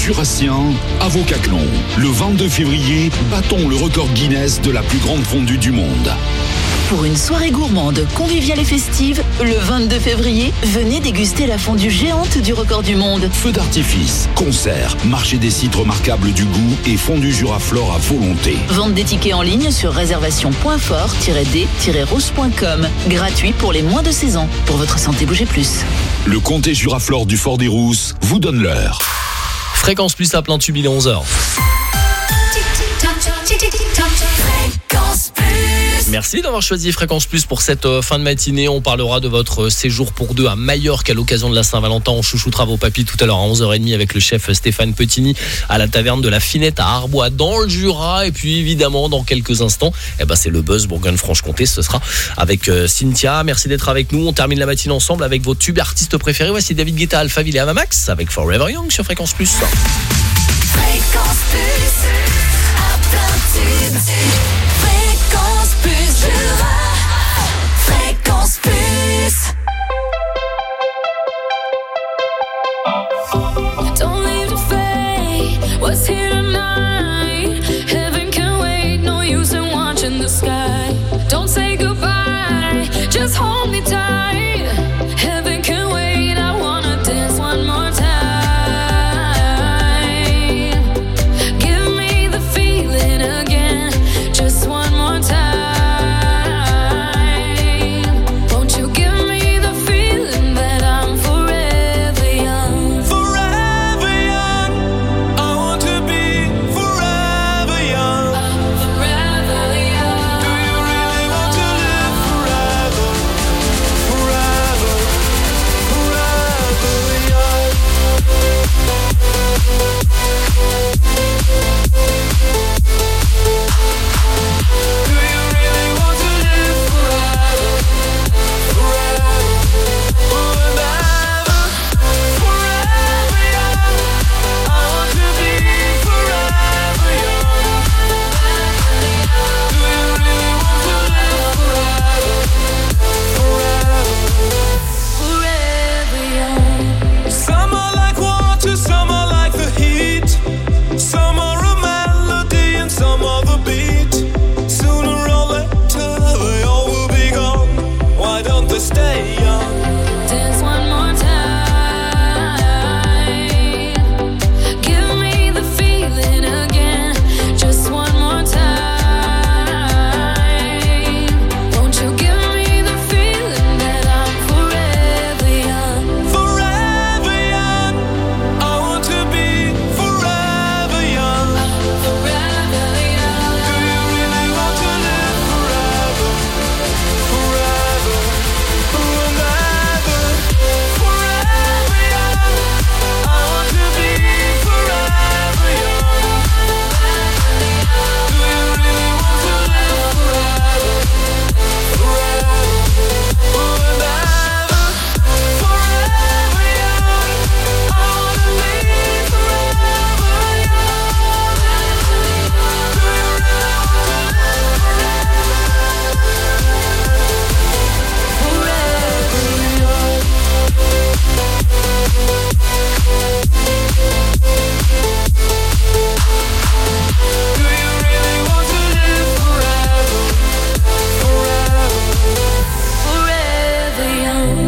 Jurassien à Vaucaclon. Le 22 février, battons le record Guinness de la plus grande fondue du monde. Pour une soirée gourmande, conviviale et festive, le 22 février, venez déguster la fondue géante du record du monde. Feux d'artifice, concerts, marché des sites remarquables du goût et fondue Juraflore à volonté. Vente des tickets en ligne sur réservation.fort-d-rose.com. Gratuit pour les moins de 16 ans. Pour votre santé, bougez plus. Le comté Juraflore du Fort des Rousses vous donne l'heure. Fréquence Plus à plein tube, il est 11h. Merci d'avoir choisi Fréquence Plus pour cette fin de matinée. On parlera de votre séjour pour deux à Majorque à l'occasion de la Saint-Valentin. On chouchoutera vos papilles tout à l'heure à 11h30 avec le chef Stéphane Petini à la taverne de la Finette à Arbois dans le Jura. Et puis évidemment, dans quelques instants, c'est le Buzz Bourgogne-Franche-Comté. Ce sera avec Cynthia. Merci d'être avec nous. On termine la matinée ensemble avec vos tubes artistes préférés. Voici David Guetta, Alphaville et Avamax avec Forever Young sur Fréquence Plus. Fréquence Plus, à plein tube. Fréquence Plus Jura. Fréquence Plus. Don't leave the fate. What's here tonight? Heaven can wait. No use in watching the sky. Don't say goodbye. Just hold me tight. Heaven can wait. I wanna dance one more time. Give me the feeling again. Just one more time. Won't you give me the feeling that I'm forever young? Forever young, I want to be forever young. Forever young. Do you really want to live forever? Forever, forever young. Do you really want to live forever? Forever, forever, forever young. I want to be forever young. Do you really want to live forever? Forever, Forever young. some are like water, some are like the heat. Some are a melody and some are the beat. Sooner or later they all will be gone. Why don't they stay young? Dance one more time. Give me the feeling again. Just one more time. Won't you give me the feeling that I'm forever young? Forever young, I want to be forever young. Forever young. Do you really want to live forever? Forever, forever, forever young. I want to be forever young. Do you really want to live forever? Forever, forever, forever young. I want to be forever young. Do you really want to Do you really want to live forever? Forever, Forever young.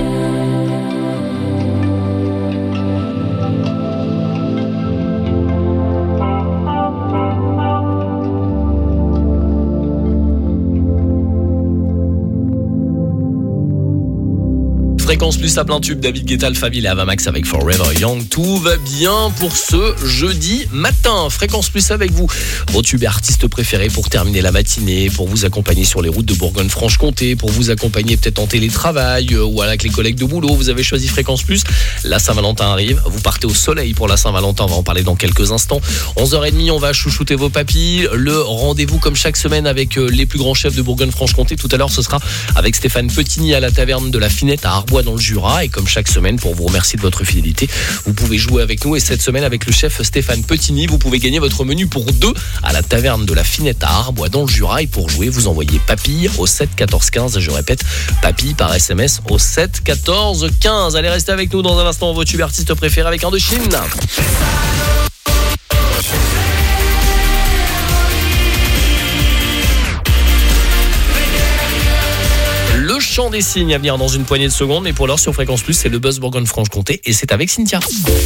Fréquence Plus à plein tube, David Guetta, Alphaville et Avamax avec Forever Young. Tout va bien pour ce jeudi matin. Fréquence Plus avec vous. Vos tubes et artistes préférés pour terminer la matinée, pour vous accompagner sur les routes de Bourgogne-Franche-Comté, pour vous accompagner peut-être en télétravail ou avec les collègues de boulot. Vous avez choisi Fréquence Plus. La Saint-Valentin arrive. Vous partez au soleil pour la Saint-Valentin. On va en parler dans quelques instants. 11h30, on va chouchouter vos papilles. Le rendez-vous comme chaque semaine avec les plus grands chefs de Bourgogne-Franche-Comté. Tout à l'heure, ce sera avec Stéphane Petini à la taverne de la Finette à Arbois dans le Jura. Et comme chaque semaine, pour vous remercier de votre fidélité, vous pouvez jouer avec nous. Et cette semaine, avec le chef Stéphane Petini, vous pouvez gagner votre menu pour deux à la taverne de la Finette à Arbois dans le Jura. Et pour jouer, vous envoyez papille au 7 14 15. Je répète, papille par SMS au 7 14 15. Allez, restez avec nous dans un instant. Vos tubes artistes préférés avec Indochine. chant des signes à venir dans une poignée de secondes. Mais pour l'heure sur Fréquence Plus, c'est le Buzz Bourgogne-Franche-Comté et c'est avec Cynthia.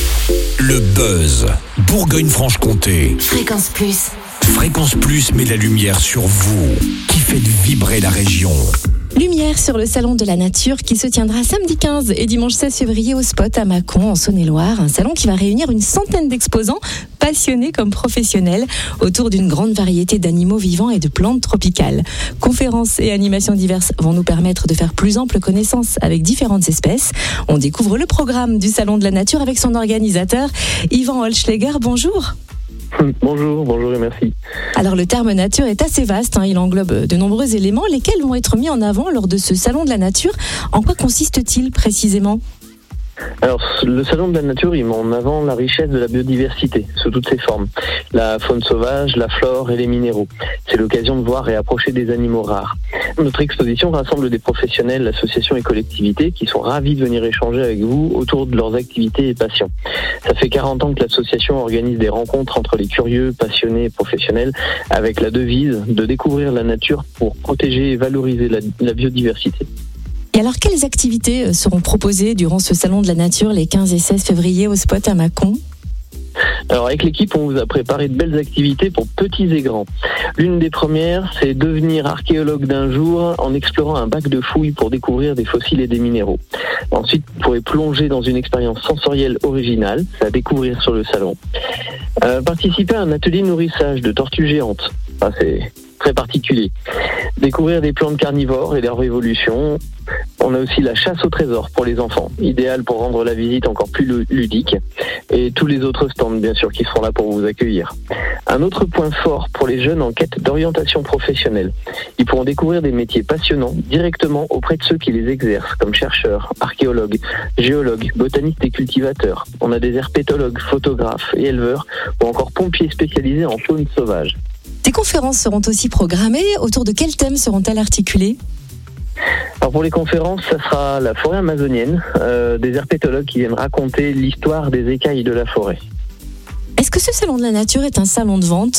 Le buzz Bourgogne-Franche-Comté. Fréquence Plus. Fréquence Plus met la lumière sur vous, qui faites vibrer la région. Lumière sur le Salon de la Nature qui se tiendra samedi 15 et dimanche 16 février au Spot à Mâcon en Saône-et-Loire. Un salon qui va réunir une centaine d'exposants passionnés comme professionnels autour d'une grande variété d'animaux vivants et de plantes tropicales. Conférences et animations diverses vont nous permettre de faire plus ample connaissance avec différentes espèces. On découvre le programme du Salon de la Nature avec son organisateur Yvan Holschläger. Bonjour. Bonjour et merci. Alors le terme nature est assez vaste, il englobe de nombreux éléments, lesquels vont être mis en avant lors de ce salon de la nature. En quoi consiste-t-il précisément ? Alors, le Salon de la Nature, il met en avant la richesse de la biodiversité, sous toutes ses formes. La faune sauvage, la flore et les minéraux. C'est l'occasion de voir et approcher des animaux rares. Notre exposition rassemble des professionnels, associations et collectivités qui sont ravis de venir échanger avec vous autour de leurs activités et passions. Ça fait 40 ans que l'association organise des rencontres entre les curieux, passionnés et professionnels avec la devise de découvrir la nature pour protéger et valoriser la biodiversité. Et alors, quelles activités seront proposées durant ce Salon de la Nature les 15 et 16 février au Spot à Mâcon ? Alors avec l'équipe, on vous a préparé de belles activités pour petits et grands. L'une des premières, c'est devenir archéologue d'un jour en explorant un bac de fouilles pour découvrir des fossiles et des minéraux. Ensuite, vous pourrez plonger dans une expérience sensorielle originale, c'est à découvrir sur le salon. Participer à un atelier nourrissage de tortues géantes, c'est très particulier. Découvrir des plantes carnivores et leur évolution. On a aussi la chasse au trésor pour les enfants, idéal pour rendre la visite encore plus ludique. Et tous les autres stands, bien sûr, qui seront là pour vous accueillir. Un autre point fort pour les jeunes en quête d'orientation professionnelle. Ils pourront découvrir des métiers passionnants directement auprès de ceux qui les exercent, comme chercheurs, archéologues, géologues, botanistes et cultivateurs. On a des herpétologues, photographes et éleveurs, ou encore pompiers spécialisés en faune sauvage. Des conférences seront aussi programmées. Autour de quels thèmes seront-elles articulées ? Alors pour les conférences, ça sera la forêt amazonienne, des herpétologues qui viennent raconter l'histoire des écailles de la forêt. Est-ce que ce Salon de la Nature est un salon de vente ?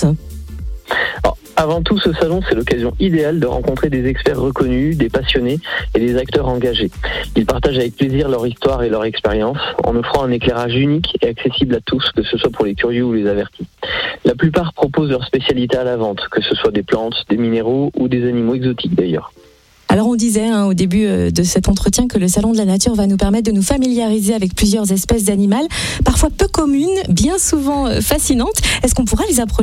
Alors, avant tout, ce salon, c'est l'occasion idéale de rencontrer des experts reconnus, des passionnés et des acteurs engagés. Ils partagent avec plaisir leur histoire et leur expérience en offrant un éclairage unique et accessible à tous, que ce soit pour les curieux ou les avertis. La plupart proposent leur spécialité à la vente, que ce soit des plantes, des minéraux ou des animaux exotiques d'ailleurs. Alors on disait au début de cet entretien que le Salon de la Nature va nous permettre de nous familiariser avec plusieurs espèces d'animaux, parfois peu communes, bien souvent fascinantes. Est-ce qu'on pourra les approcher ?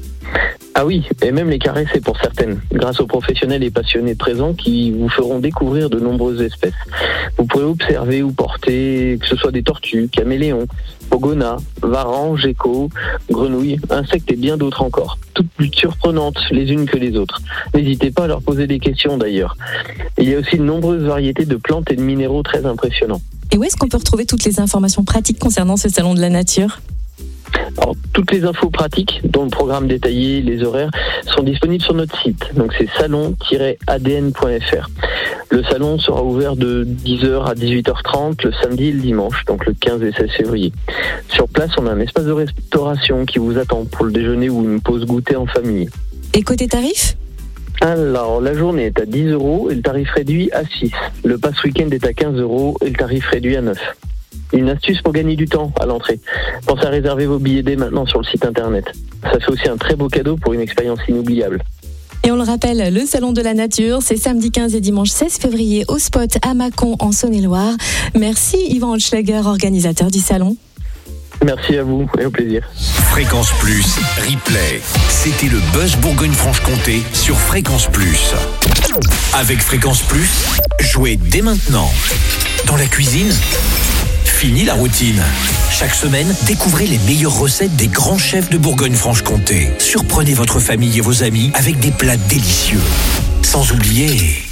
Ah oui, et même les caresser pour certaines, grâce aux professionnels et passionnés présents qui vous feront découvrir de nombreuses espèces. Vous pourrez observer ou porter, que ce soit des tortues, caméléons, pogonas, varans, geckos, grenouilles, insectes et bien d'autres encore. Toutes plus surprenantes les unes que les autres. N'hésitez pas à leur poser des questions d'ailleurs. Il y a aussi de nombreuses variétés de plantes et de minéraux très impressionnants. Et où est-ce qu'on peut retrouver toutes les informations pratiques concernant ce Salon de la Nature ? Alors, toutes les infos pratiques, dont le programme détaillé, les horaires, sont disponibles sur notre site. Donc c'est salon-adn.fr. Le salon sera ouvert de 10h à 18h30 le samedi et le dimanche, donc le 15 et 16 février. Sur place, on a un espace de restauration qui vous attend pour le déjeuner ou une pause goûter en famille. Et côté tarif ? Alors, la journée est à 10 € et le tarif réduit à 6. Le pass week-end est à 15 € et le tarif réduit à 9. Une astuce pour gagner du temps à l'entrée. Pensez à réserver vos billets dès maintenant sur le site internet. Ça fait aussi un très beau cadeau pour une expérience inoubliable. Et on le rappelle, le Salon de la Nature, c'est samedi 15 et dimanche 16 février au Spot à Mâcon en Saône-et-Loire. Merci Yvan Holschläger, organisateur du salon. Merci à vous et au plaisir. Fréquence Plus, replay. C'était le Buzz Bourgogne-Franche-Comté sur Fréquence Plus. Avec Fréquence Plus, jouez dès maintenant. Dans la cuisine, fini la routine. Chaque semaine, découvrez les meilleures recettes des grands chefs de Bourgogne-Franche-Comté. Surprenez votre famille et vos amis avec des plats délicieux. Sans oublier...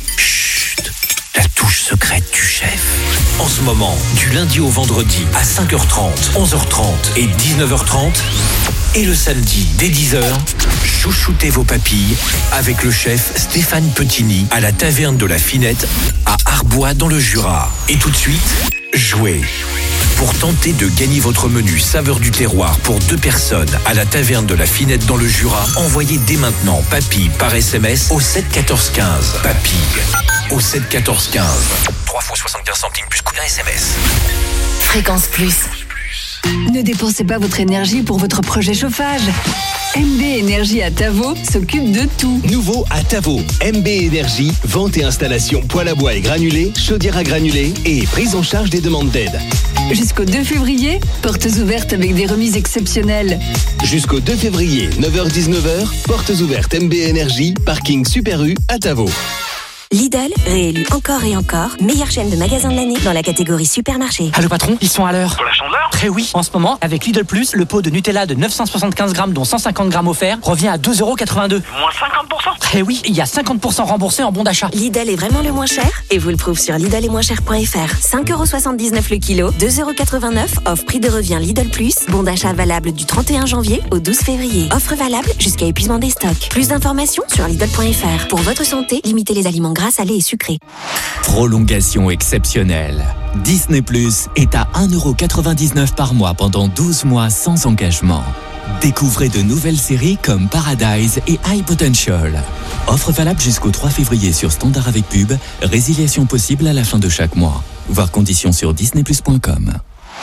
la touche secrète du chef. En ce moment, du lundi au vendredi à 5h30, 11h30 et 19h30. Et le samedi dès 10h, chouchoutez vos papilles avec le chef Stéphane Petini à la Taverne de la Finette à Arbois dans le Jura. Et tout de suite, jouez. Pour tenter de gagner votre menu saveur du terroir pour 2 personnes à la Taverne de la Finette dans le Jura, envoyez dès maintenant papilles par SMS au 7 14 15. Papilles. au 7 14 15. 3 fois 75 centimes plus coût d'un SMS. Fréquence Plus. Ne dépensez pas votre énergie pour votre projet chauffage. MB Énergie à Tavo s'occupe de tout. Nouveau à Tavo, MB Énergie, vente et installation poêle à bois et granulés, chaudière à granulés et prise en charge des demandes d'aide. Jusqu'au 2 février, portes ouvertes avec des remises exceptionnelles. Jusqu'au 2 février, 9h-19h, portes ouvertes MB Énergie, parking Super U à Tavo. Lidl, réélu encore et encore, meilleure chaîne de magasins de l'année dans la catégorie supermarché. Allô patron, ils sont à l'heure. Pour la chandeleur ? Très oui, en ce moment, avec Lidl Plus, le pot de Nutella de 975 grammes dont 150 grammes offerts revient à 2,82 €. Moins 50%. Très oui, il y a 50% remboursé en bon d'achat. Lidl est vraiment le moins cher et vous le prouve sur lidletmoincher.fr. 5,79 € le kilo, 2,89 €, offre prix de revient Lidl Plus, bon d'achat valable du 31 janvier au 12 février. Offre valable jusqu'à épuisement des stocks. Plus d'informations sur lidl.fr. Pour votre santé, limitez les aliments gras, salés et sucrés. Prolongation exceptionnelle. Disney Plus est à 1,99 € par mois pendant 12 mois sans engagement. Découvrez de nouvelles séries comme Paradise et High Potential. Offre valable jusqu'au 3 février sur Standard avec pub. Résiliation possible à la fin de chaque mois. Voir conditions sur disneyplus.com.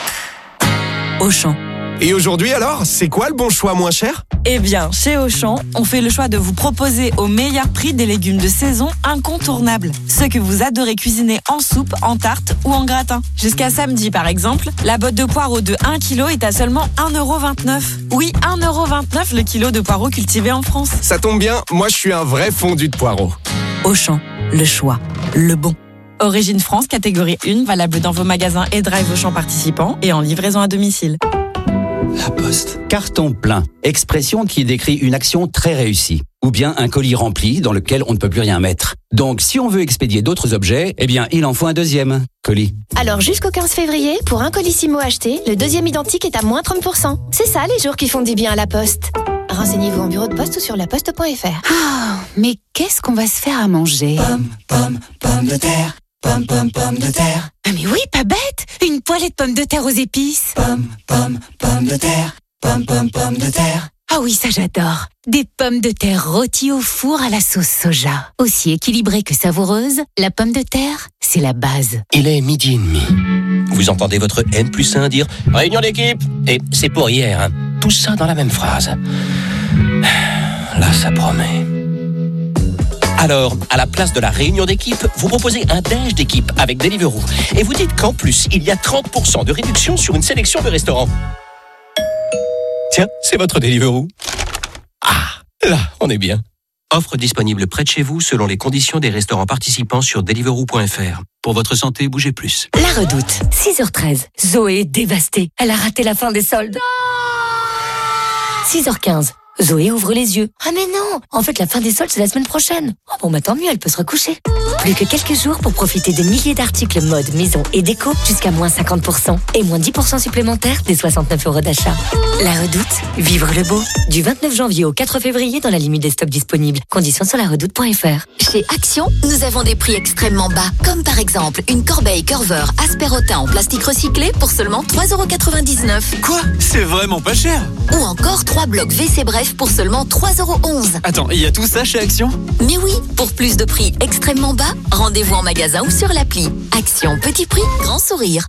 Auchan. Et aujourd'hui alors, c'est quoi le bon choix moins cher ? Eh bien, chez Auchan, on fait le choix de vous proposer au meilleur prix des légumes de saison incontournables. Ceux que vous adorez cuisiner en soupe, en tarte ou en gratin. Jusqu'à samedi, par exemple, la botte de poireaux de 1 kg est à seulement 1,29 €. Oui, 1,29 € le kilo de poireaux cultivés en France. Ça tombe bien, moi je suis un vrai fondu de poireaux. Auchan, le choix, le bon. Origine France, catégorie 1, valable dans vos magasins et drive Auchan participants et en livraison à domicile. La Poste. Carton plein. Expression qui décrit une action très réussie. Ou bien un colis rempli dans lequel on ne peut plus rien mettre. Donc, si on veut expédier d'autres objets, eh bien, il en faut un deuxième colis. Alors, jusqu'au 15 février, pour un colissimo acheté, le deuxième identique est à moins 30%. C'est ça, les jours qui font du bien à la Poste. Renseignez-vous en bureau de poste ou sur laposte.fr. Ah, mais qu'est-ce qu'on va se faire à manger ? Pommes de terre. Pommes de terre. Ah mais oui, pas bête. Une poêlée de pommes de terre aux épices. Pommes de terre. Pommes de terre. Ah oui, ça j'adore. Des pommes de terre rôties au four à la sauce soja. Aussi équilibrée que savoureuse, la pomme de terre, c'est la base. Il est 12:30. Vous entendez votre N+1 dire « Réunion d'équipe !» Et c'est pour hier, hein. Tout ça dans la même phrase. Là, ça promet. Alors, à la place de la réunion d'équipe, vous proposez un déj d'équipe avec Deliveroo. Et vous dites qu'en plus, il y a 30% de réduction sur une sélection de restaurants. Tiens, c'est votre Deliveroo. Ah, là, on est bien. Offre disponible près de chez vous selon les conditions des restaurants participants sur deliveroo.fr. Pour votre santé, bougez plus. La Redoute, 6h13. Zoé est dévastée. Elle a raté la fin des soldes. 6h15. Zoé ouvre les yeux. Ah mais non, en fait la fin des soldes c'est la semaine prochaine. Oh bon bah tant mieux, elle peut se recoucher. Plus que quelques jours pour profiter de milliers d'articles mode, maison et déco jusqu'à moins 50% et moins 10% supplémentaires des 69 € d'achat. La Redoute, vivre le beau. Du 29 janvier au 4 février dans la limite des stocks disponibles. Conditions sur laredoute.fr. Chez Action, nous avons des prix extrêmement bas. Comme par exemple une corbeille Curver Asperotin en plastique recyclé pour seulement 3,99 €. Quoi ? C'est vraiment pas cher. Ou encore 3 blocs WC Bref pour seulement 3,11 €. Attends, il y a tout ça chez Action ? Mais oui, pour plus de prix extrêmement bas, rendez-vous en magasin ou sur l'appli. Action, petit prix, grand sourire.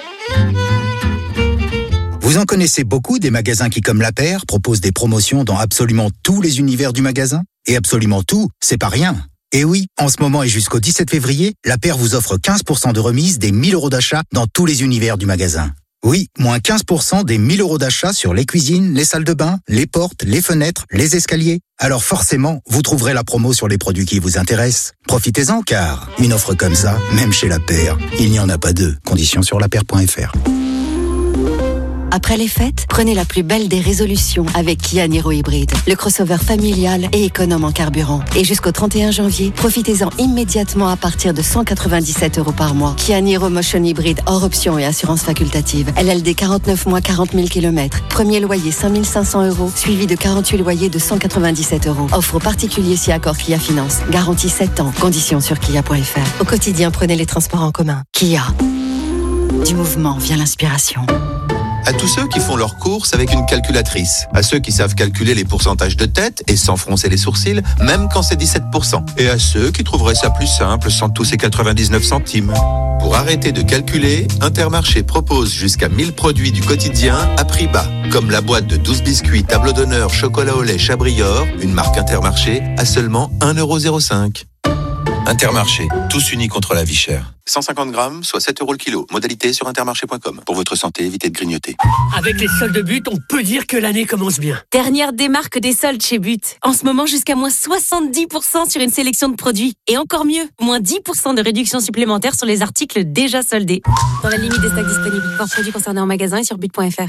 Vous en connaissez beaucoup des magasins qui, comme La Paire, proposent des promotions dans absolument tous les univers du magasin ? Et absolument tout, c'est pas rien. Et oui, en ce moment et jusqu'au 17 février, La Paire vous offre 15% de remise des 1 000 € d'achat dans tous les univers du magasin. Oui, moins 15% des 1 000 € d'achat sur les cuisines, les salles de bain, les portes, les fenêtres, les escaliers. Alors forcément, vous trouverez la promo sur les produits qui vous intéressent. Profitez-en car une offre comme ça, même chez La Paire, il n'y en a pas deux. Conditions sur lapaire.fr. Après les fêtes, prenez la plus belle des résolutions avec Kia Niro Hybride, le crossover familial et économe en carburant. Et jusqu'au 31 janvier, profitez-en immédiatement à partir de 197 € par mois. Kia Niro Motion Hybride hors option et assurance facultative. LLD 49 mois 40 000 km. Premier loyer 5 500 €, suivi de 48 loyers de 197 €. Offre aux particuliers si accord Kia Finance. Garantie 7 ans. Conditions sur kia.fr. Au quotidien, prenez les transports en commun. Kia. Du mouvement vient l'inspiration. À tous ceux qui font leurs courses avec une calculatrice. À ceux qui savent calculer les pourcentages de tête et sans froncer les sourcils, même quand c'est 17%. Et à ceux qui trouveraient ça plus simple sans tous ces 99 centimes. Pour arrêter de calculer, Intermarché propose jusqu'à 1000 produits du quotidien à prix bas. Comme la boîte de 12 biscuits Tableau d'honneur chocolat au lait Chabrior, une marque Intermarché, à seulement 1,05 €. Intermarché, tous unis contre la vie chère. 150 grammes, soit 7 € le kilo. Modalité sur intermarché.com. Pour votre santé, évitez de grignoter. Avec les soldes But, on peut dire que l'année commence bien. Dernière démarque des soldes chez But. En ce moment, jusqu'à moins 70% sur une sélection de produits. Et encore mieux, moins 10% de réduction supplémentaire sur les articles déjà soldés. Dans la limite des stocks disponibles. Pour produits concernés en magasin et sur but.fr.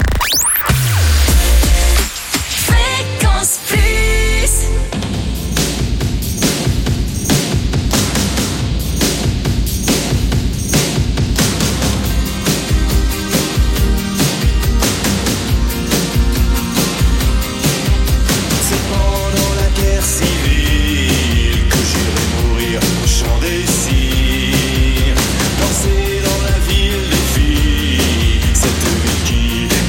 Fréquence Plus. Danser dans la ville des filles, cette ville qui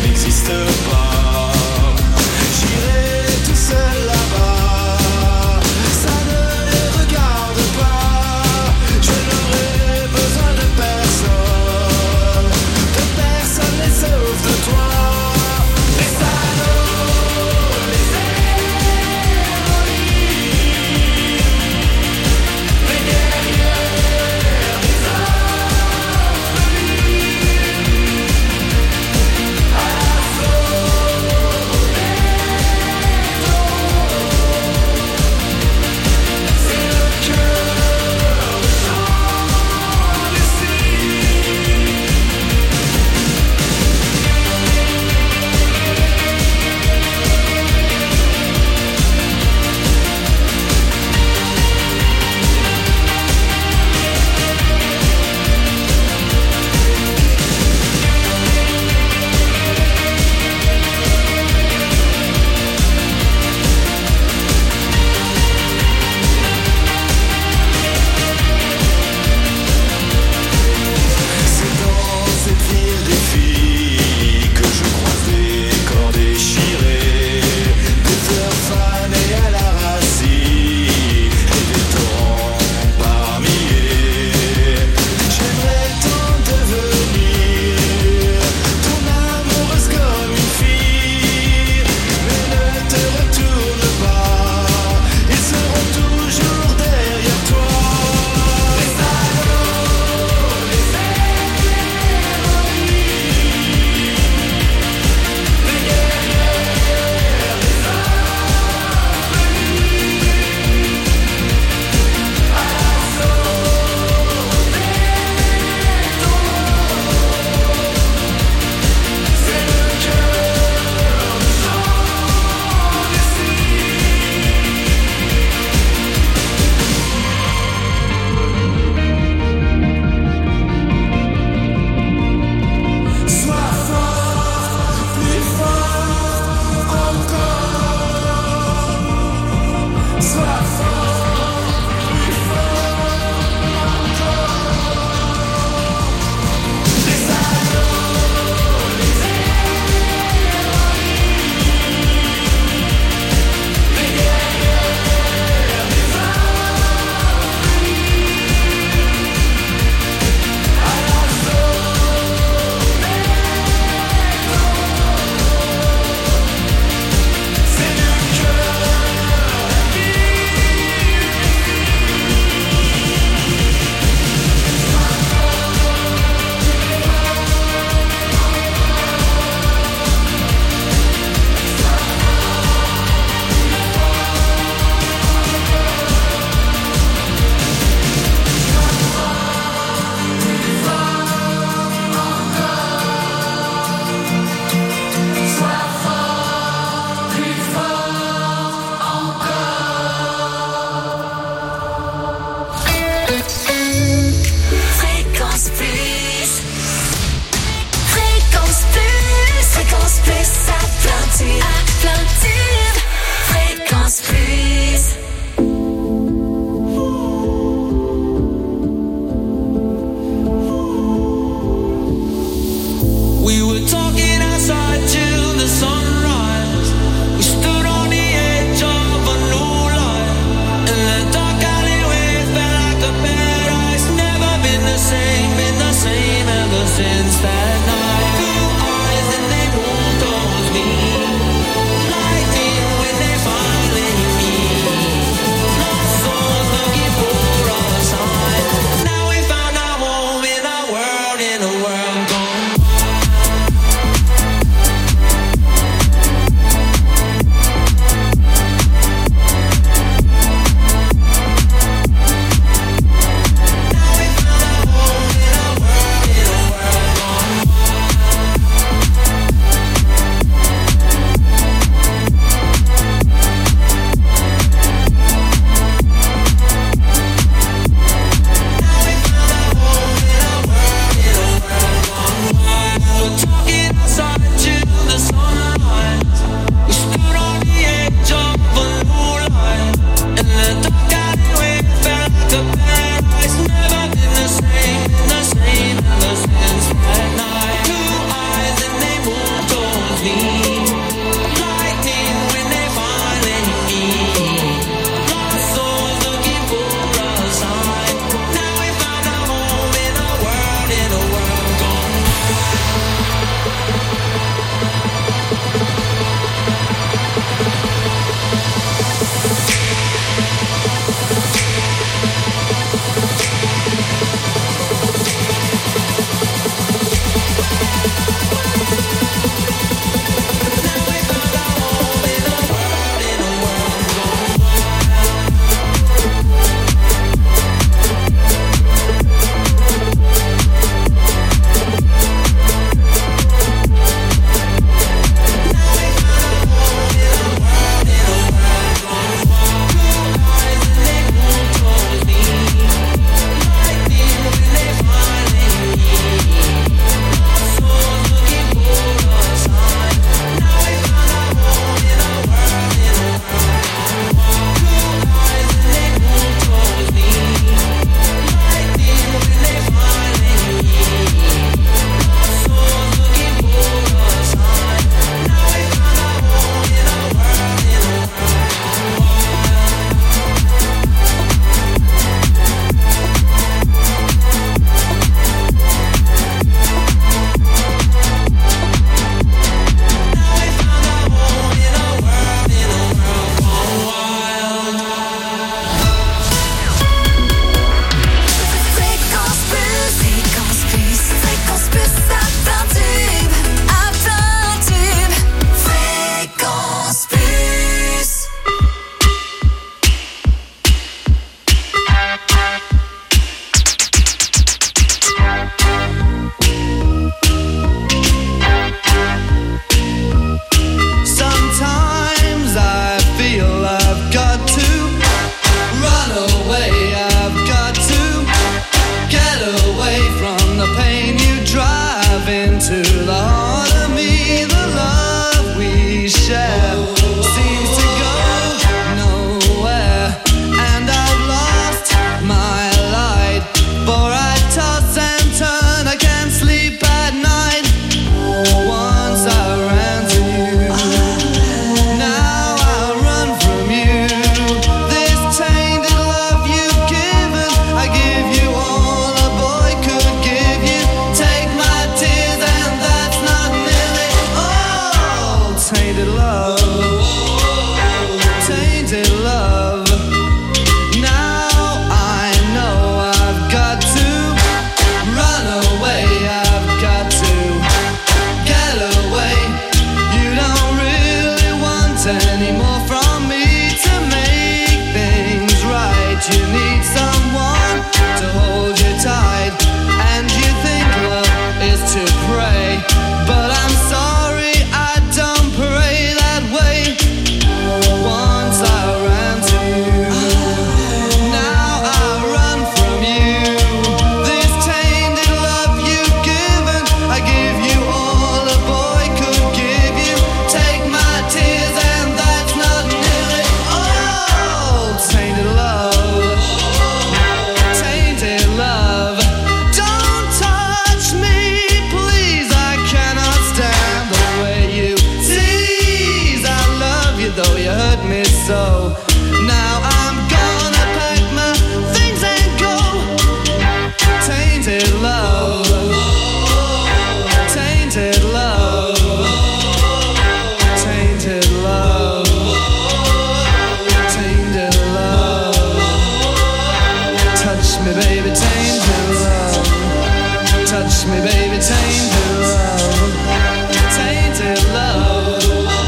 me, baby, tainted love, tainted love,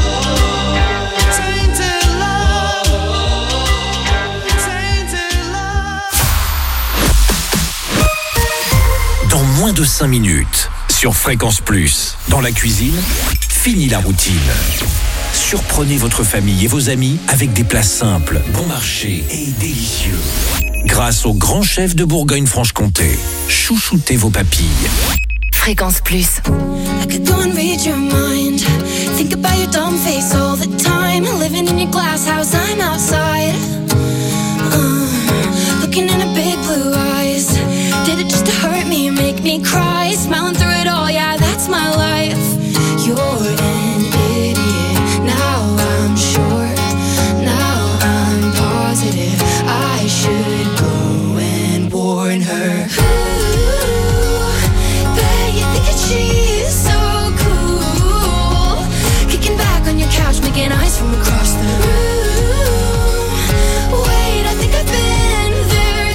tainted love, tainted love. Dans moins de 5 minutes, sur Fréquence Plus, dans la cuisine, fini la routine. Surprenez votre famille et vos amis avec des plats simples, bon marché et délicieux. Grâce au grand chef de Bourgogne-Franche-Comté, chouchoutez vos papilles. Fréquence Plus. I could go and read your mind. Think about your dumb face all the time. Living in your glass house, I'm outside. Looking in her big blue eyes. Did it just to hurt me, make me cry? Smiling through it all, yeah, that's my life. You're an idiot, now I'm sure. Now I'm positive I should go and warn her. Ooh, bet you think that she's so cool. Kicking back on your couch, making eyes from across the room. Wait, I think I've been there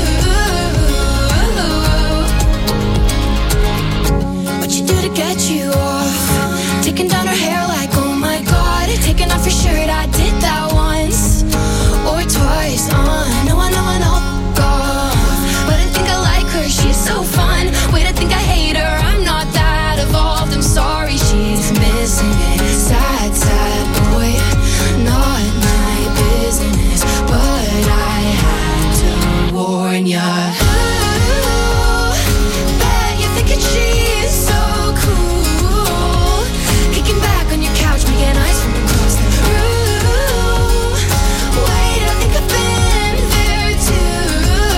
too. What you do to get you off? Taking down her hair like, oh my god. Taking off your shirt, I did that once or twice. I know, God. But I think I like her, she's so fun. Wait, I think I hate her, I'm not that evolved. I'm sorry, she's missing it. Sad, sad boy, not my business. But I had to warn ya. Ooh, bet you're thinking she's so cool. Kicking back on your couch, making eyes from across the room. Wait, I think I've been there too.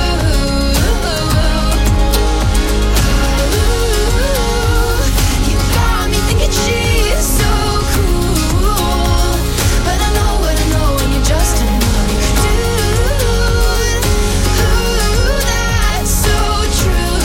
You got me thinking she's so cool. But I know what I know, and you're just another dude. Ooh, that's so true.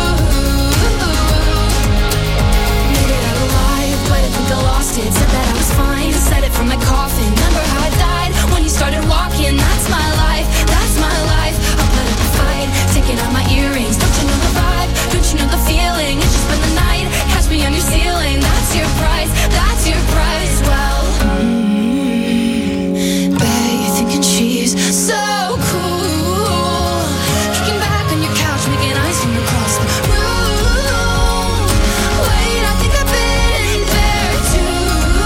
Made it out alive, but I think I lost it. Said that I was fine, said it from my coffin. Remember how I died when you started walking? That's my life, that's my life. I'll put up a fight, taking out my earrings. Don't you know the vibe? Don't you know the feeling? It's just spend the night, catch me on your ceiling. That's your price, that's your price. Well, bet you're thinking she's so cool. Kicking back on your couch, making eyes from across the room. Wait, I think I've been there too.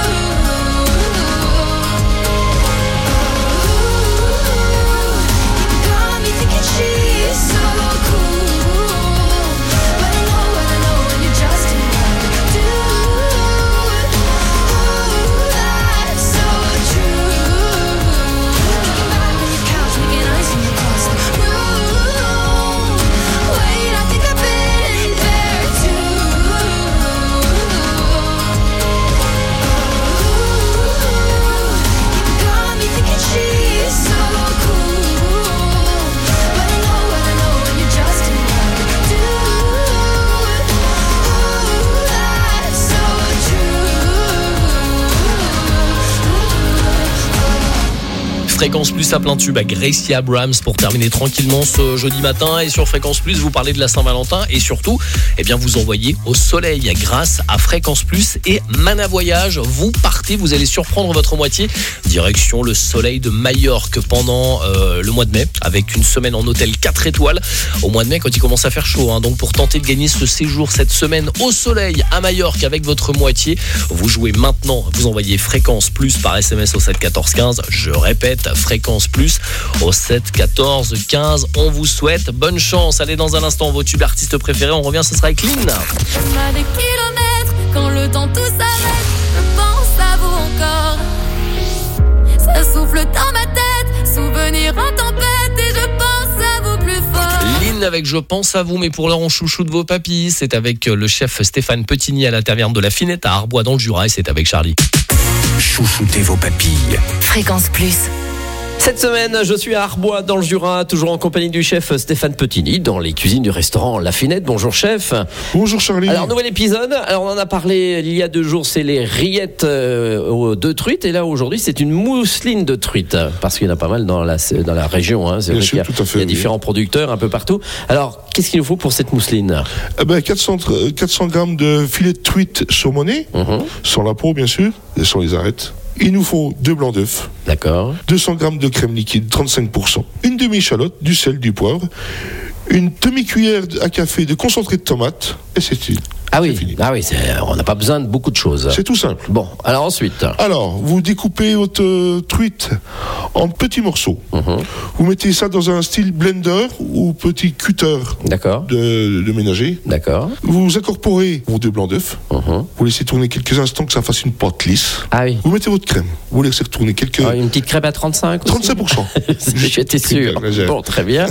You got me thinking she's so cool. But I know what I know, and you're just another dude. Oh, that's so true. Kicking back on your couch, making eyes from across the room. Wait, I think I've been there too. You got me thinking she's so cool. But I know what I know, and you're just another dude. Oh, that's so true. Fréquence Plus à plein tube à Gracie Abrams pour terminer tranquillement ce jeudi matin. Et sur Fréquence Plus, vous parlez de la Saint-Valentin et surtout, eh bien, vous envoyez au soleil grâce à Fréquence Plus et Mana Voyage. Vous partez, vous allez surprendre votre moitié. Direction le soleil de Majorque pendant le mois de mai avec une semaine en hôtel 4 étoiles. Au mois de mai, quand il commence à faire chaud. Donc pour tenter de gagner ce séjour cette semaine au soleil à Majorque avec votre moitié, vous jouez maintenant. Vous envoyez Fréquence Plus par SMS au 7 14 15. Je répète, Fréquence Plus au 7 14 15. On vous souhaite bonne chance. Allez, dans un instant, vos tubes artistes préférés. On revient, ce sera avec Lynn. Pas des kilomètres, quand le temps tout s'arrête, je pense à vous encore. Ça souffle dans ma tête, souvenir en tempête, et je pense à vous plus fort. Lynn avec Je pense à vous, mais pour l'heure on chouchoute vos papilles. C'est avec le chef Stéphane Petigny à la taverne de la Finette à Arbois dans le Jura, et c'est avec Charlie. Chouchoutez vos papilles. Fréquence Plus. Cette semaine, je suis à Arbois, dans le Jura, toujours en compagnie du chef Stéphane Petini, dans les cuisines du restaurant La Finette. Bonjour chef. Bonjour Charlie. Alors, nouvel épisode. Alors, on en a parlé il y a 2 jours, c'est les rillettes de truite. Et là, aujourd'hui, c'est une mousseline de truite. Parce qu'il y en a pas mal dans la région. Hein. C'est Bien vrai sûr, qu'il tout à fait, y a oui. différents producteurs un peu partout. Alors, qu'est-ce qu'il nous faut pour cette mousseline ? 400 grammes de filet de truite saumonné, sans la peau bien sûr, et sans les arêtes. Il nous faut 2 blancs d'œufs. D'accord. 200 grammes de crème liquide, 35%. Une demi-échalote, du sel, du poivre. Une demi-cuillère à café de concentré de tomate. Et c'est tout. Ah oui, on n'a pas besoin de beaucoup de choses. C'est tout simple. Bon, alors ensuite. Alors, vous découpez votre truite en petits morceaux. Vous mettez ça dans un style blender ou petit cutter. D'accord. De ménager. D'accord. Vous incorporez vos 2 blancs d'œufs. Vous laissez tourner quelques instants que ça fasse une pâte lisse. Ah oui. Vous mettez votre crème. Vous laissez tourner quelques... Une petite crème à 35 aussi. 35%. J'étais sûr. Bon, très bien.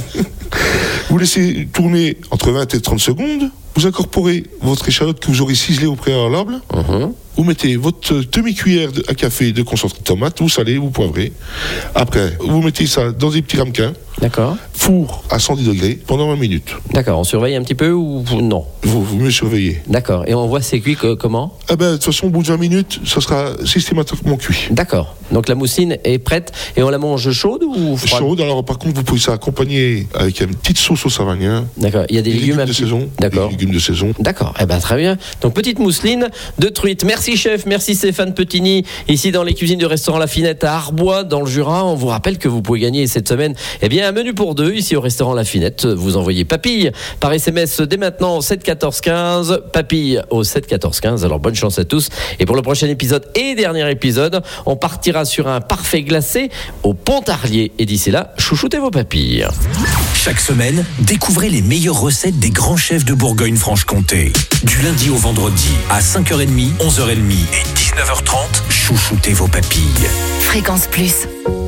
Vous laissez tourner entre 20 et 30 secondes. Vous incorporez votre échalote que vous aurez ciselée au préalable. Vous mettez votre demi-cuillère à café de concentré de tomate. Vous salez, vous poivrez. Après, vous mettez ça dans des petits ramequins. D'accord. Four à 110 degrés pendant 20 minutes. D'accord. On surveille un petit peu ou non ? Vous mieux surveillez. D'accord. Et on voit c'est cuit comment ? De toute façon, au bout de 20 minutes, ça sera systématiquement cuit. D'accord. Donc la mousseline est prête et on la mange chaude ou froide ? Chaude. Alors par contre, vous pouvez ça accompagner avec une petite sauce au savagnin. D'accord. Il y a des légumes de saison. D'accord. Des légumes de saison. D'accord. Très bien. Donc petite mousseline de truite. Merci chef. Merci Stéphane Petini. Ici dans les cuisines du restaurant La Finette à Arbois, dans le Jura. On vous rappelle que vous pouvez gagner cette semaine un menu pour 2 ici au restaurant La Finette. Vous envoyez papille par SMS dès maintenant au 7 14 15. Papille au 7 14 15. Alors bonne chance à tous. Et pour le prochain épisode et dernier épisode, on partira sur un parfait glacé au Pontarlier. Et d'ici là, chouchoutez vos papilles. Chaque semaine, découvrez les meilleures recettes des grands chefs de Bourgogne-Franche-Comté. Du lundi au vendredi, à 5h30, 11h30 et 19h30, chouchoutez vos papilles. Fréquence Plus.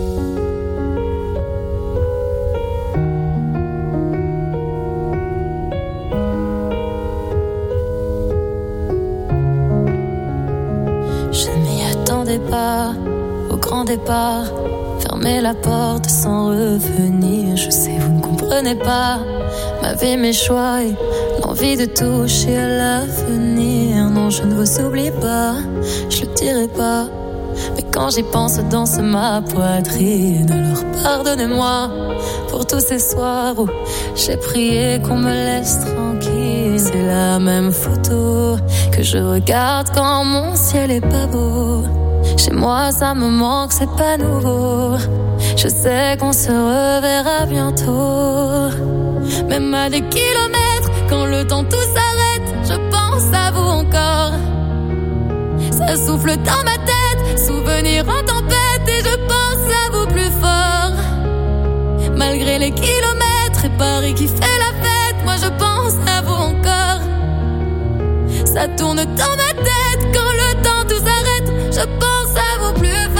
Je ne m'y attendais pas au grand départ. Fermer la porte sans revenir. Je sais, vous ne comprenez pas ma vie, mes choix et l'envie de toucher à l'avenir. Non, je ne vous oublie pas, je le dirai pas. Mais quand j'y pense, danse ma poitrine. Alors pardonnez-moi pour tous ces soirs où j'ai prié qu'on me laisse tranquille. C'est la même photo que je regarde quand mon ciel est pas beau. Chez moi ça me manque, c'est pas nouveau. Je sais qu'on se reverra bientôt. Même à des kilomètres, quand le temps tout s'arrête, je pense à vous encore. Ça souffle dans ma tête, souvenir en tempête, et je pense à vous plus fort. Malgré les kilomètres et Paris qui fait la fête, moi je pense à vous encore. Ça tourne dans ma tête, quand le temps tout s'arrête, je pense à vous plus fort.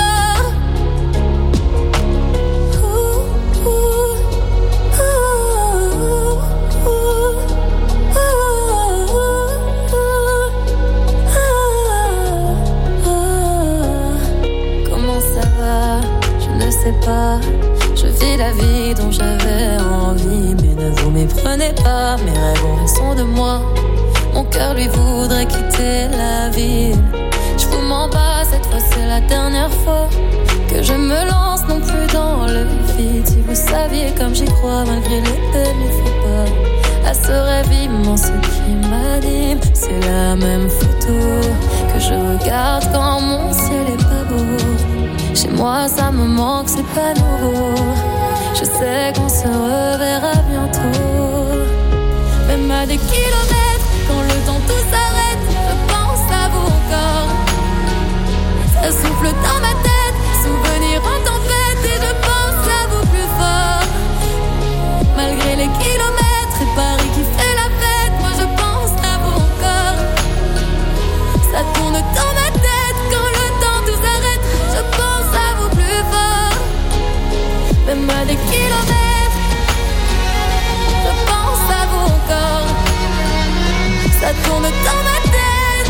Comment ça va? Je ne sais pas. Je vis la vie dont j'avais envie, mais ne vous méprenez pas. Mes rêves ont raison de moi. Mon cœur lui voudrait quitter la ville. Je vous mens pas, cette fois c'est la dernière fois que je me lance non plus dans le vide. Si vous saviez comme j'y crois, malgré les peines, il faut pas à ce rêve immense qui m'anime. C'est la même photo que je regarde quand mon ciel est pas beau. Chez moi ça me manque, c'est pas nouveau. Je sais qu'on se reverra bientôt. Même à des kilomètres, quand le temps tout s'arrête, je pense à vous encore. Ça souffle dans ma tête, souvenir en tempête, et je pense à vous plus fort. Malgré les kilomètres et Paris qui fait la fête, moi je pense à vous encore. Ça tourne dans ma tête, quand le temps tout s'arrête, je pense à vous plus fort. Même à des kilomètres, je pense à vous encore. Ça tourne dans ma tête,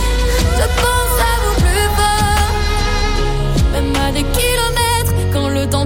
je pense à vous plus fort. Même à des kilomètres, quand le temps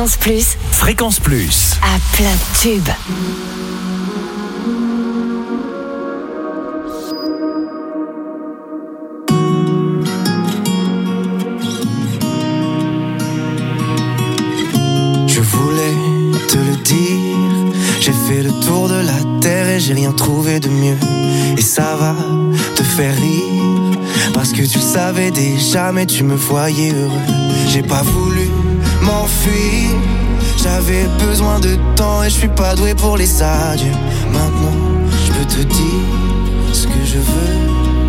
Fréquence Plus. Fréquence Plus. À plein de tubes. Je voulais te le dire, j'ai fait le tour de la terre et j'ai rien trouvé de mieux. Et ça va te faire rire, parce que tu le savais déjà mais tu me voyais heureux. J'ai pas voulu m'enfuir, j'avais besoin de temps et je suis pas doué pour les adieux. Maintenant je peux te dire ce que je veux.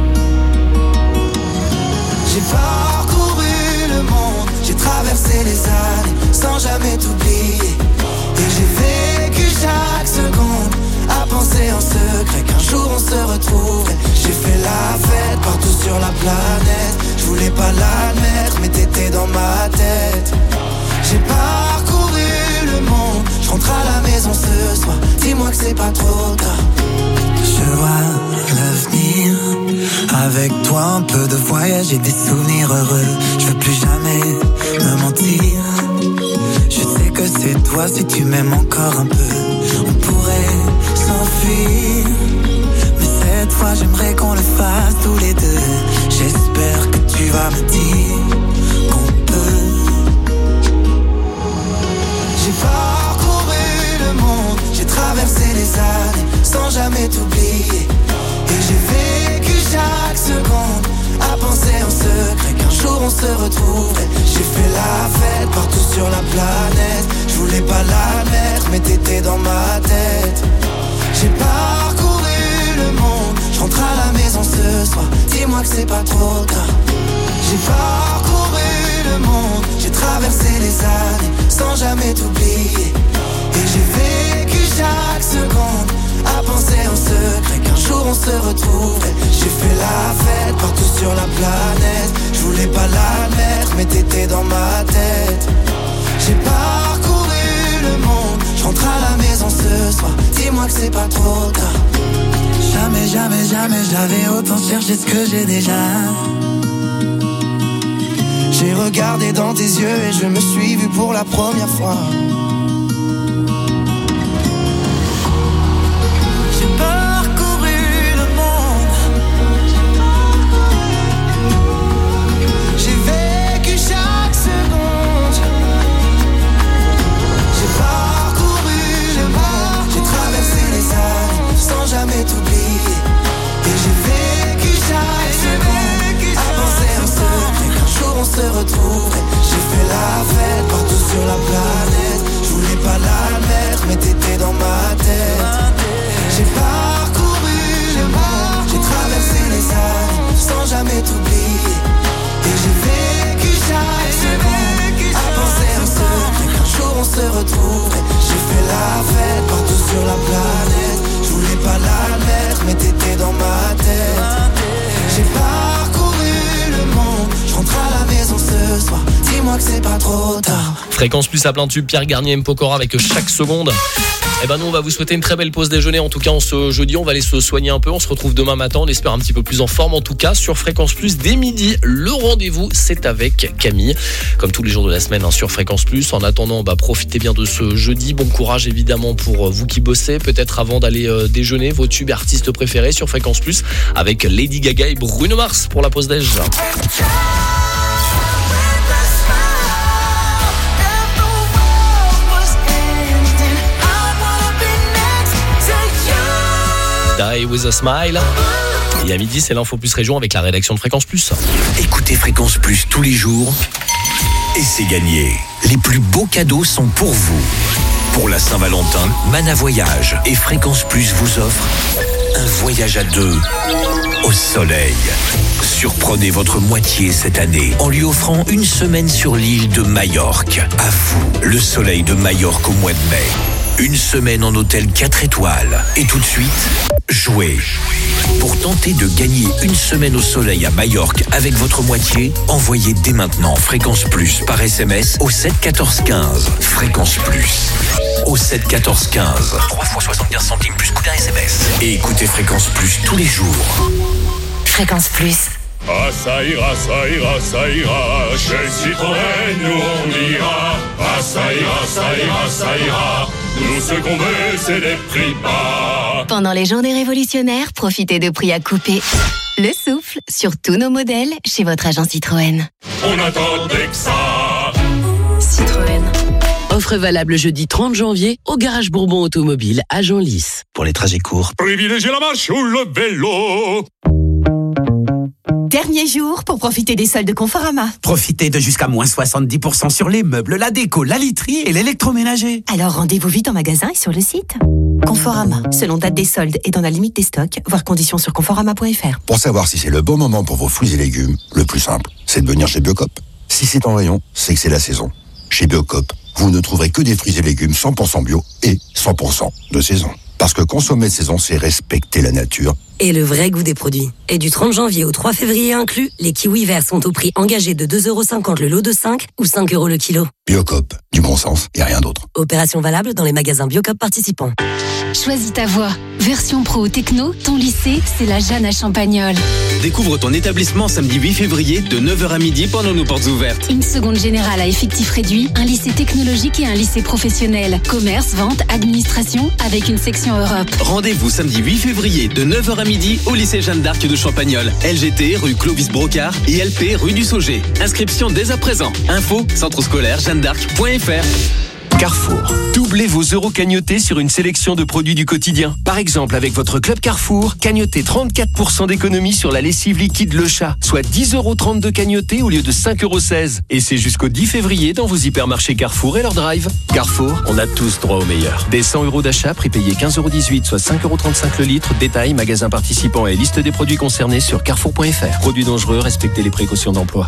J'ai parcouru le monde, j'ai traversé les années sans jamais t'oublier. Et j'ai vécu chaque seconde à penser en secret qu'un jour on se retrouverait. J'ai fait la fête partout sur la planète, je voulais pas l'admettre mais t'étais dans ma tête. J'ai parcouru le monde, je rentre à la maison ce soir, dis-moi que c'est pas trop tard. Je vois l'avenir, avec toi un peu de voyage et des souvenirs heureux. Je veux plus jamais me mentir, je sais que c'est toi si tu m'aimes encore un peu. On pourrait s'enfuir, mais cette fois j'aimerais qu'on le fasse tous les deux. J'espère que tu vas me dire qu'on peut. J'ai parcouru le monde, j'ai traversé les années sans jamais t'oublier. Et j'ai vécu chaque seconde à penser en secret qu'un jour on se retrouverait. J'ai fait la fête partout sur la planète, je voulais pas l'admettre mais t'étais dans ma tête. J'ai parcouru le monde, je rentre à la maison ce soir, dis-moi que c'est pas trop tard. J'ai parcouru le monde, j'ai traversé les années sans jamais t'oublier. Et j'ai vécu chaque seconde à penser en secret qu'un jour on se retrouverait. J'ai fait la fête partout sur la planète, je voulais pas l'admettre mais t'étais dans ma tête. J'ai parcouru le monde, je rentre à la maison ce soir, dis-moi que c'est pas trop tard. Jamais, jamais, jamais j'avais autant cherché ce que j'ai déjà. J'ai regardé dans tes yeux et je me suis vu pour la première fois. J'ai parcouru le monde, j'ai vécu chaque seconde. J'ai parcouru le monde, j'ai traversé les années sans jamais t'oublier. Et j'ai vécu chaque seconde à penser en secret qu'un jour on se retrouverait. J'ai fait la fête partout sur la planète, je voulais pas l'admettre mais t'étais dans ma tête. J'ai parcouru le monde, j'ai traversé les années sans jamais t'oublier. Et j'ai vécu chaque seconde à penser en secret qu'un jour on se retrouverait. J'ai fait la fête partout sur la planète, je voulais pas l'admettre mais t'étais dans ma tête. J'ai parcouru le monde, je rentre à la maison ce soir, dis-moi que c'est pas trop tard. Fréquence Plus à plein tube, Pierre Garnier, M. Pokora avec chaque seconde. Eh ben nous on va vous souhaiter une très belle pause déjeuner. En tout cas en ce jeudi on va aller se soigner un peu. On se retrouve demain matin, on espère un petit peu plus en forme. En tout cas sur Fréquence Plus dès midi. Le rendez-vous c'est avec Camille, comme tous les jours de la semaine sur Fréquence Plus. En attendant profitez bien de ce jeudi. Bon courage évidemment pour vous qui bossez. Peut-être avant d'aller déjeuner, vos tubes artistes préférés sur Fréquence Plus avec Lady Gaga et Bruno Mars pour la pause déj. Die with a smile. Et à midi, c'est l'info plus région avec la rédaction de Fréquence Plus. Écoutez Fréquence Plus tous les jours et c'est gagné. Les plus beaux cadeaux sont pour vous. Pour la Saint-Valentin, Mana Voyage et Fréquence Plus vous offrent un voyage à deux au soleil. Surprenez votre moitié cette année en lui offrant une semaine sur l'île de Majorque. À vous, le soleil de Majorque au mois de mai. Une semaine en hôtel 4 étoiles. Et tout de suite, jouez. Pour tenter de gagner une semaine au soleil à Majorque avec votre moitié, envoyez dès maintenant Fréquence Plus par SMS au 7 14 15. Fréquence Plus au 7 14 15. 3 fois 75 centimes plus coût d'un SMS. Et écoutez Fréquence Plus tous les jours. Fréquence Plus. Ah ça ira, ça ira, ça ira. Chez Citroën, nous on ira. Ah ça ira, ça ira, ça ira. Nous ce qu'on veut, c'est des prix bas. Pendant les journées révolutionnaires, profitez de prix à couper. Le souffle sur tous nos modèles chez votre agent Citroën. On attendait que ça. Citroën. Offre valable jeudi 30 janvier au Garage Bourbon Automobile à Genlis. Pour les trajets courts, privilégiez la marche ou le vélo. Dernier jour pour profiter des soldes Conforama. Profitez de jusqu'à moins 70% sur les meubles, la déco, la literie et l'électroménager. Alors rendez-vous vite en magasin et sur le site. Conforama, selon date des soldes et dans la limite des stocks, voir conditions sur conforama.fr. Pour savoir si c'est le bon moment pour vos fruits et légumes, le plus simple, c'est de venir chez Biocop. Si c'est en rayon, c'est que c'est la saison. Chez Biocop, vous ne trouverez que des fruits et légumes 100% bio et 100% de saison. Parce que consommer de saison, c'est respecter la nature. Et le vrai goût des produits. Et du 30 janvier au 3 février inclus, les kiwis verts sont au prix engagé de 2,50€ le lot de 5 ou 5€ le kilo. Biocop, du bon sens et rien d'autre. Opération valable dans les magasins Biocop participants. Choisis ta voie. Version pro ou techno, ton lycée, c'est la Jeanne à Champagnole. Découvre ton établissement samedi 8 février de 9h à midi pendant nos portes ouvertes. Une seconde générale à effectif réduit, un lycée technologique et un lycée professionnel. Commerce, vente, administration, avec une section Europe. Rendez-vous samedi 8 février de 9h à midi au lycée Jeanne d'Arc de Champagnole. LGT rue Clovis Brocard et LP rue du Sauget. Inscription dès à présent. Info centre scolaire jeannedarc.fr. Carrefour. Doublez vos euros cagnotés sur une sélection de produits du quotidien. Par exemple, avec votre club Carrefour, cagnotez 34% d'économie sur la lessive liquide Le Chat, soit 10,30€ de cagnoté au lieu de 5,16€. Et c'est jusqu'au 10 février dans vos hypermarchés Carrefour et leur drive. Carrefour, on a tous droit au meilleur. Des 100€ d'achat, prix payé 15,18€, soit 5,35€ le litre. Détail, magasin participant et liste des produits concernés sur carrefour.fr. Produits dangereux, respectez les précautions d'emploi.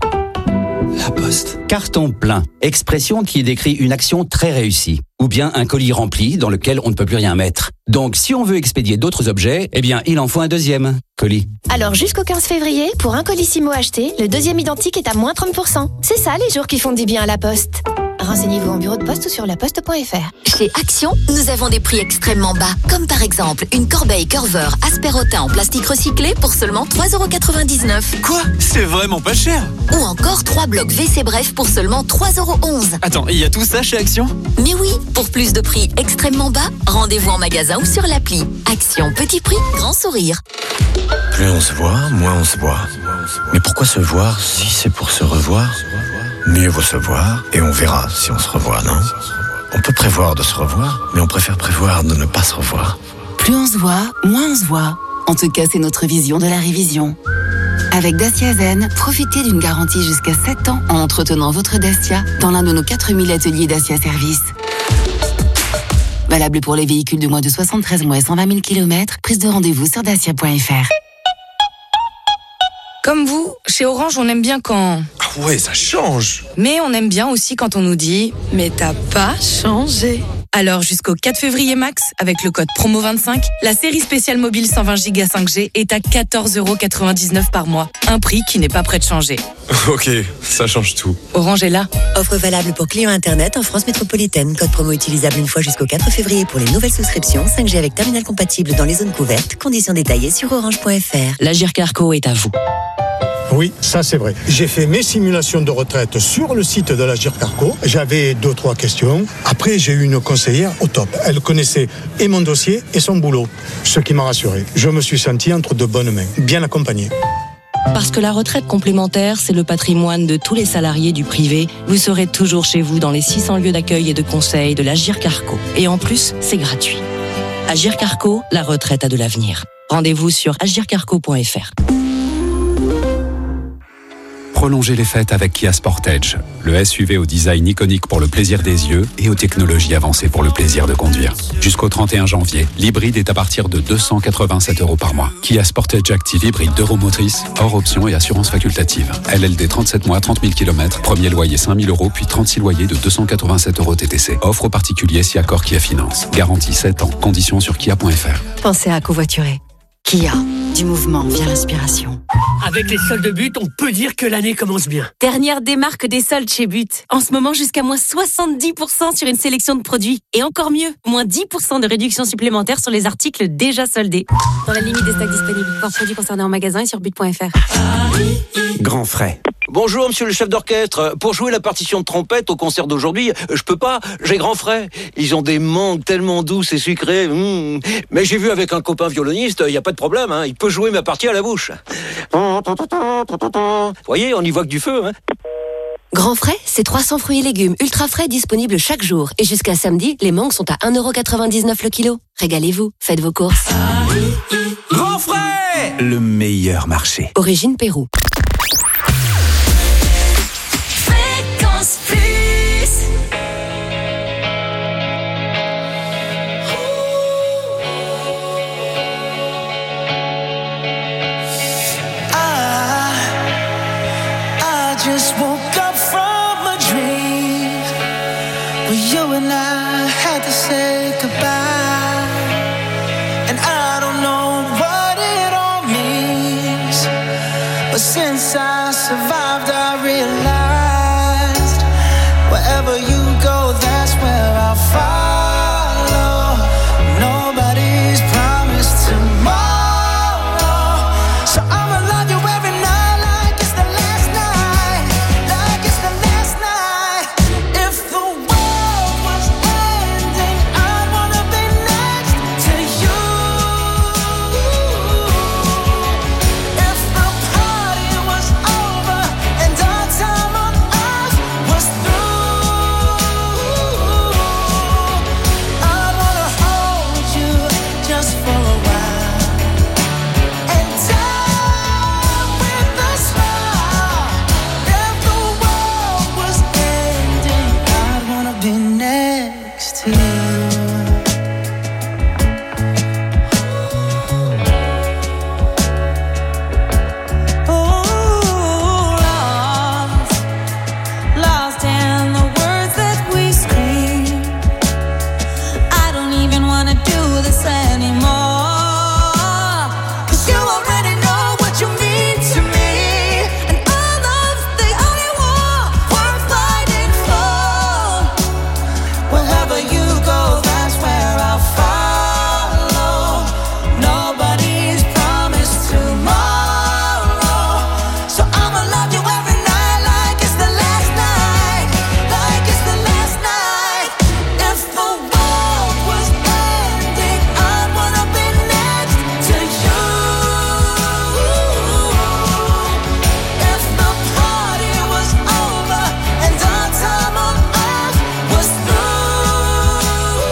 La Poste. Carton plein. Expression qui décrit une action très réussie. Ou bien un colis rempli dans lequel on ne peut plus rien mettre. Donc, si on veut expédier d'autres objets, eh bien, il en faut un deuxième colis. Alors jusqu'au 15 février, pour un colissimo acheté, le deuxième identique est à moins 30%. C'est ça les jours qui font du bien à la Poste. Renseignez-vous en bureau de poste ou sur laposte.fr. Chez Action, nous avons des prix extrêmement bas. Comme par exemple, une corbeille Curver Asperotin en plastique recyclé pour seulement 3,99€. Quoi ? C'est vraiment pas cher. Ou encore 3 blocs WC Bref pour seulement 3,11€. Attends, il y a tout ça chez Action ? Mais oui, pour plus de prix extrêmement bas, rendez-vous en magasin ou sur l'appli. Action, petit prix, grand sourire. plus on se voit, moins on se voit. Mais pourquoi se voir si c'est pour se revoir ? Mieux vaut se voir et on verra si on se revoit, non ? On peut prévoir de se revoir, mais on préfère prévoir de ne pas se revoir. Plus on se voit, moins on se voit. En tout cas, c'est notre vision de la révision. Avec Dacia Zen, profitez d'une garantie jusqu'à 7 ans en entretenant votre Dacia dans l'un de nos 4000 ateliers Dacia Service. Valable pour les véhicules de moins de 73 mois et 120 000 km, prise de rendez-vous sur dacia.fr. Comme vous, chez Orange, on aime bien quand... Ah ouais, ça change. Mais on aime bien aussi quand on nous dit « Mais t'as pas changé ». Alors jusqu'au 4 février max, avec le code PROMO25, la série spéciale mobile 120 Go 5G est à 14,99€ par mois. Un prix qui n'est pas prêt de changer. Ok, ça change tout. Orange est là. Offre valable pour clients internet en France métropolitaine. Code promo utilisable une fois jusqu'au 4 février pour les nouvelles souscriptions. 5G avec terminal compatible dans les zones couvertes. Conditions détaillées sur orange.fr. L'Agir Carco est à vous. Oui, ça c'est vrai. J'ai fait mes simulations de retraite sur le site de l'Agir Carco. J'avais 2-3 questions. Après, j'ai eu une conseillère au top. Elle connaissait et mon dossier et son boulot. Ce qui m'a rassuré. Je me suis senti entre de bonnes mains, bien accompagné. Parce que la retraite complémentaire, c'est le patrimoine de tous les salariés du privé. Vous serez toujours chez vous dans les 600 lieux d'accueil et de conseil de l'Agir Carco. Et en plus, c'est gratuit. Agir Carco, la retraite a de l'avenir. Rendez-vous sur agircarco.fr. Prolongez les fêtes avec Kia Sportage, le SUV au design iconique pour le plaisir des yeux et aux technologies avancées pour le plaisir de conduire. Jusqu'au 31 janvier, l'hybride est à partir de 287€ par mois. Kia Sportage Active hybride 2 roues motrices, hors option et assurance facultative. LLD 37 mois, 30 000 km, premier loyer 5 000 €, puis 36 loyers de 287€ TTC. Offre aux particuliers si accord Kia Finance. Garantie 7 ans. Conditions sur kia.fr. Pensez à covoiturer. Kia, du mouvement vient l'inspiration. Avec les soldes de But, on peut dire que l'année commence bien. Dernière démarque des soldes chez But. En ce moment, jusqu'à moins 70% sur une sélection de produits. Et encore mieux, moins 10% de réduction supplémentaire sur les articles déjà soldés. Dans la limite des stocks disponibles. Voir produits concernés en magasin et sur but.fr. Grand frais. Bonjour, monsieur le chef d'orchestre. Pour jouer la partition de trompette au concert d'aujourd'hui, je peux pas, j'ai grand frais. Ils ont des mangues tellement douces et sucrées. Mais j'ai vu avec un copain violoniste, il n'y a pas de problème, hein. Il peut jouer ma partie à la bouche. Vous voyez, on y voit que du feu, hein. Grand frais, c'est 300 fruits et légumes ultra frais disponibles chaque jour. Et jusqu'à samedi, les mangues sont à 1,99€ le kilo. Régalez-vous, faites vos courses. Grand frais, le meilleur marché. Origine Pérou. Fréquence Plus. I just woke up from a dream where you and I had to say goodbye, and I don't know what it all means, but since I survived I realized wherever you go, that's where I'll follow. Nobody's promised tomorrow, so I'ma love you every night like it's the last night, like it's the last night. If the world was ending, I'd wanna be next to you. If the party was over and our time on earth was through, I'd wanna hold you just for a while and die with a smile. If the world was ending, I'd wanna be next to you. Lost in the words that we scream. I don't even wanna do this anymore, 'cause you already know what you mean to me, and our love's the only war worth fighting for. Wherever you go, that's where I'll follow. Nobody's promised tomorrow, so I'ma love you every night like it's the last night, like it's the last night. If the world was ending, I'd wanna be next to you. If the party was over and our time on earth was through,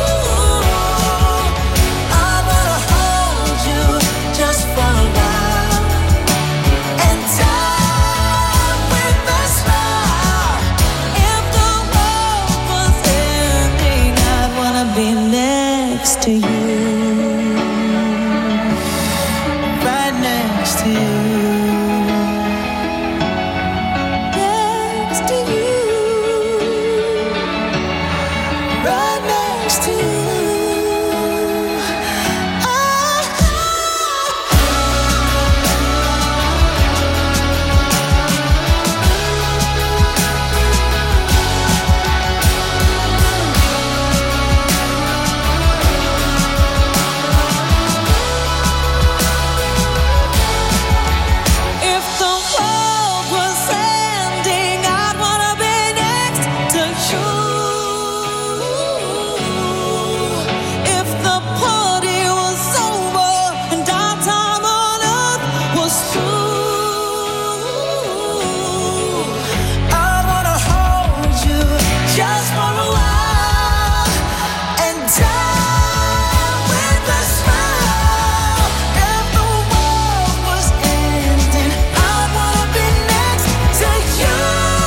I'd wanna hold you just for a while and die with a smile. If the world was ending, I'd wanna be next to you, right next to you, next to you, right next to you. If the world was ending, I'd wanna be next to you. If the party was over and our time on earth was through, I'd wanna hold you just for a while and die with a smile. If the world was ending, I'd wanna be next to you.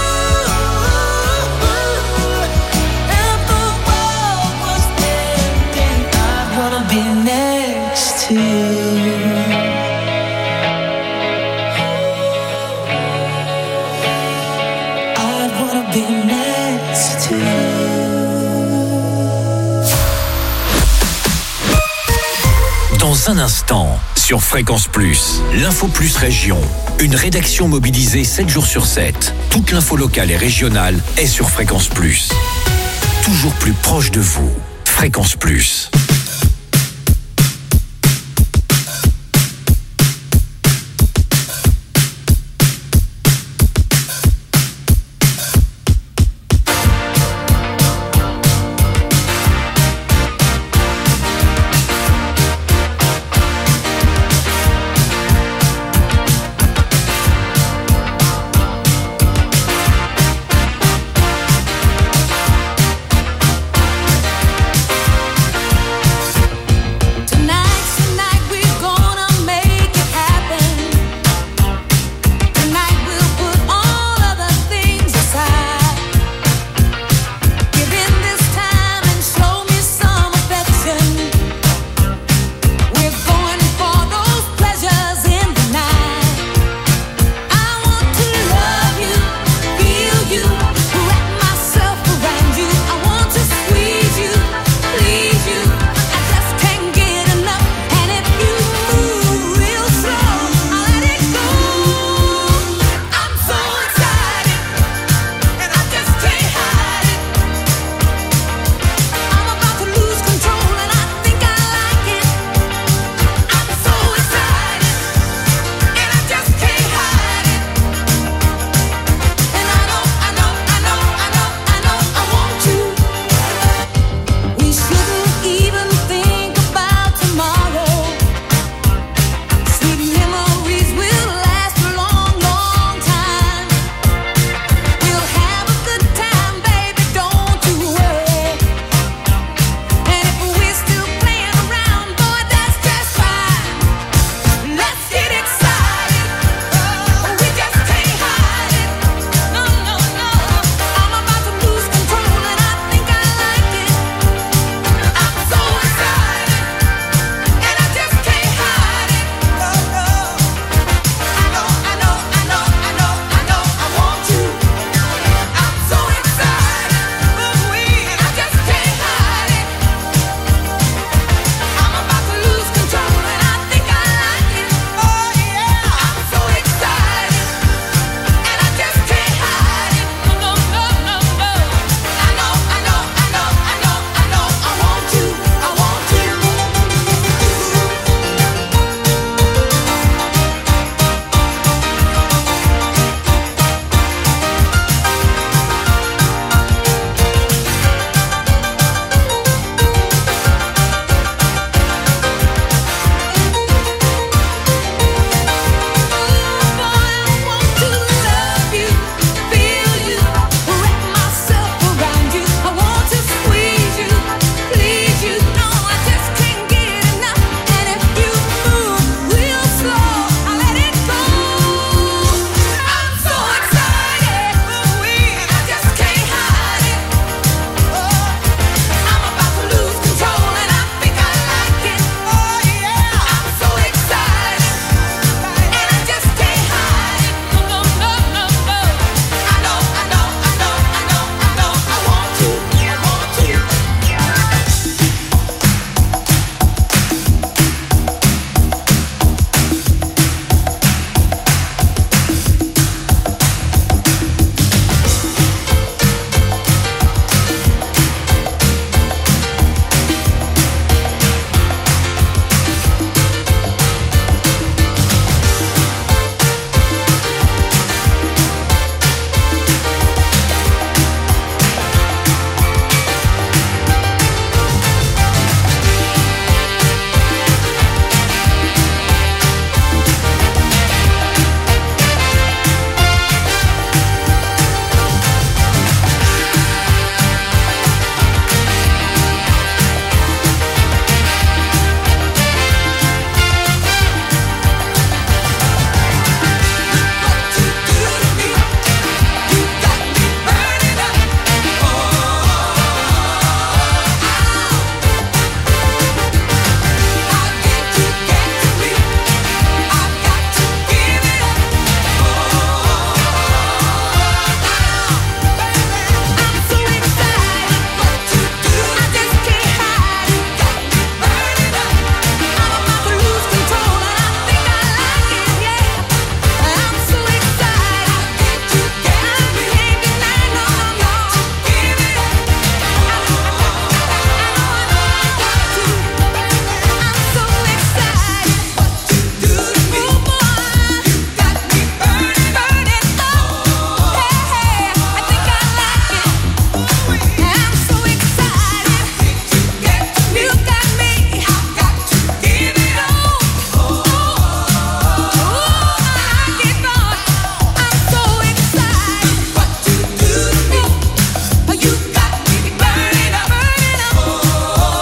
If the world was ending, I'd wanna be next to you. I'd wanna be next to you. Dans Dans un instant, sur Fréquence Plus, l'Info Plus Région. Une rédaction mobilisée 7 jours sur 7. Toute l'info locale et régionale est sur Fréquence Plus. Toujours plus proche de vous. Fréquence Plus.